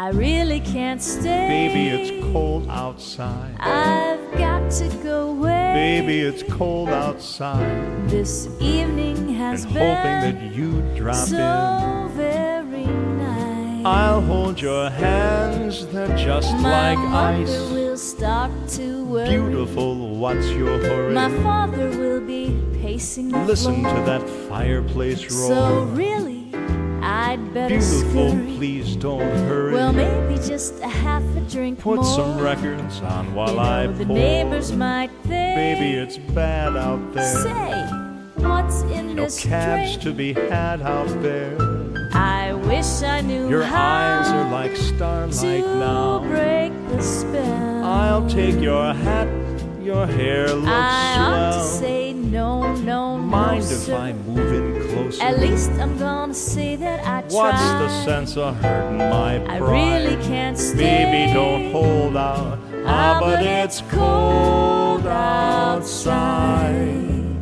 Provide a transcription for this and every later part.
I really can't stay. Baby, it's cold outside. I've got to go away. Baby, it's cold outside. This evening has And been hoping that you'd drop so in. very nice. I'll hold your hands, they're just My like mother ice. will start to worry. Beautiful, what's your hurry? My father will be pacing the Listen floor. to that fireplace roar. So really, I'd better Beautiful, scurry. please don't hurry. Well, maybe just a half a drink Put more. some records on while You I know, the pour. neighbors might think. Baby, it's bad out there. Say, what's in No this cabs drink? to be had out there. I wish I knew Your how eyes are like starlight to now. break the spell. I'll take your hat, your hair looks I ought to swell. say no, no, Mind no, if sir. I move in closer? At least I'm gonna say that I tried. What's the sense of hurting my I pride? really can't stay. Baby, don't hold out. Ah, but it's cold outside.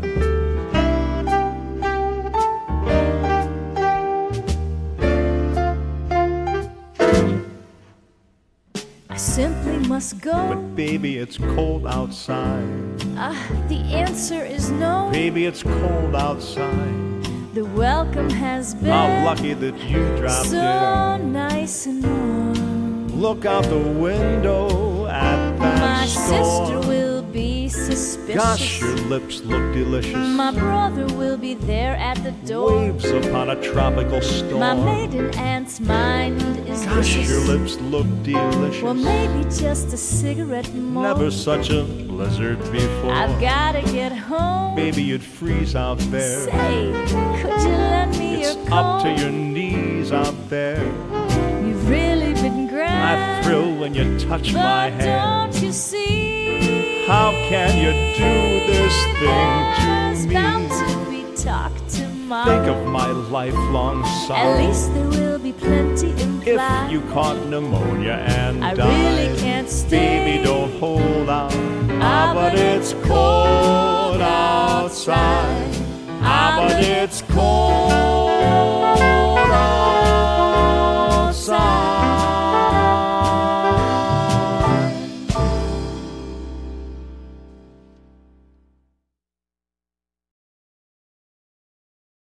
I simply must go. But baby, it's cold outside. The answer is no. Baby, it's cold outside. The welcome has been How lucky that you dropped so in. nice and warm. Look out the window at that My storm. sister will be suspicious. Gosh, your lips look delicious. My brother will be there at the door. Waves upon a tropical storm. My maiden aunt's mind is Gosh, vicious. your lips look delicious. Well, maybe just a cigarette more. Never such a blizzard before. I've gotta get home. Baby, you'd freeze out there. Say, could you lend me It's your coat? up to your knees out there. You've really been grand. I thrill when you touch my But hand. don't you see? How can you do this thing There's to bound me? to be talk tomorrow. Think of my lifelong sorrow. At least there will be plenty implied. If you caught pneumonia and I died, really can't stay. Baby, don't hold out. Ah, but it's cold outside. Ah, but it's cold